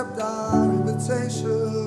accept our invitation.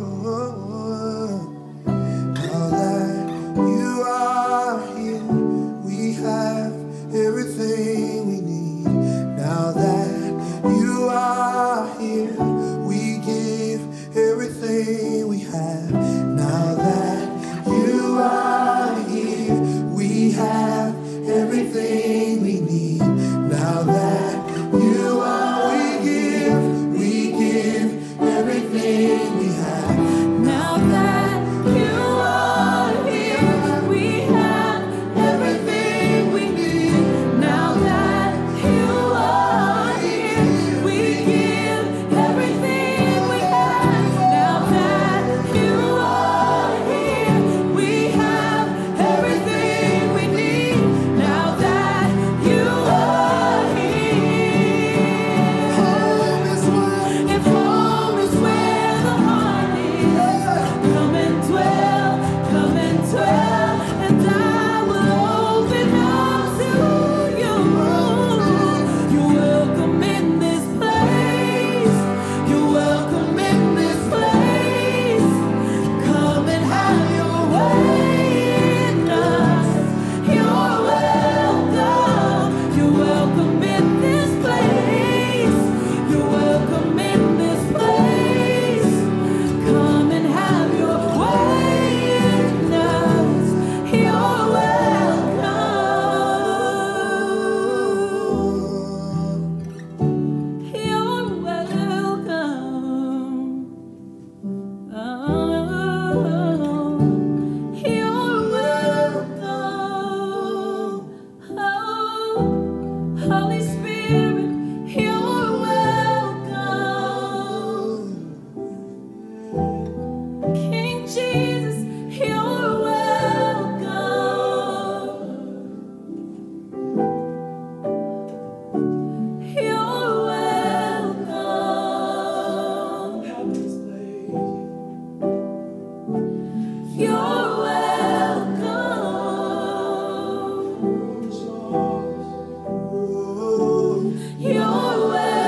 Now that you are here, we have everything we need. Now that you are here, we give everything we have. Now that you are here, we have everything we need. Now that you are, we give everything we have. Now that you are here, we have everything we need. Now that you are here, we give everything we have. Now that you are here, we have everything we need. Now that you are here, Home is where, if home is where the heart is, come and dwell, and I will open up to you. You're welcome in this place. You're welcome in this place. Come and have your way in us. You're welcome. You're welcome in this place. You're welcome in this place. Come and have your way in us. You're welcome. You're welcome. Oh, you're welcome. Oh, Holy Spirit, you're welcome. King Jesus, you're welcome. You're welcome. You're welcome. You're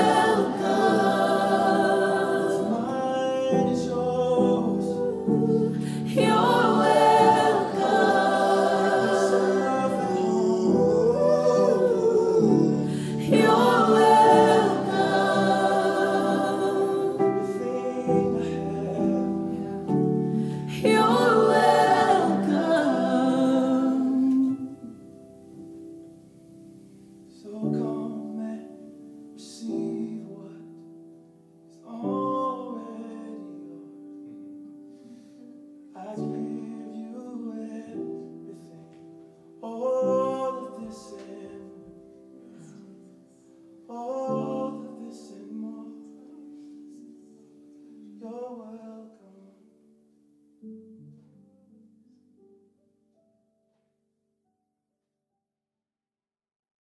welcome. You're welcome. You're welcome. You're welcome. so come and receive what is already yours. I give you everything, all of this and all of this and more. You're welcome.